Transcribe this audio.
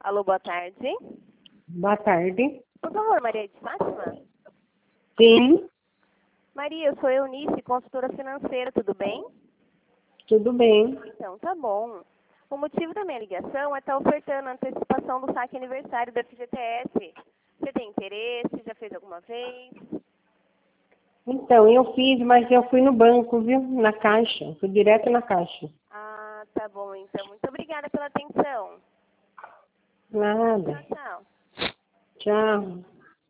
Alô, boa tarde. Boa tarde. Por favor, Maria de Fátima? Sim, Maria, eu sou Eunice, consultora financeira, tudo bem? tudo bem. Então, tá bom. O motivo da minha ligação é estar ofertando a antecipação do saque aniversário da FGTS. Você tem interesse? Já fez alguma vez? Então, eu fiz, mas eu fui no banco, viu? Na caixa. Fui direto na caixa. Ah, tá bom, então. Muito obrigada pela atenção. Nada. Tchau, tchau. Tchau.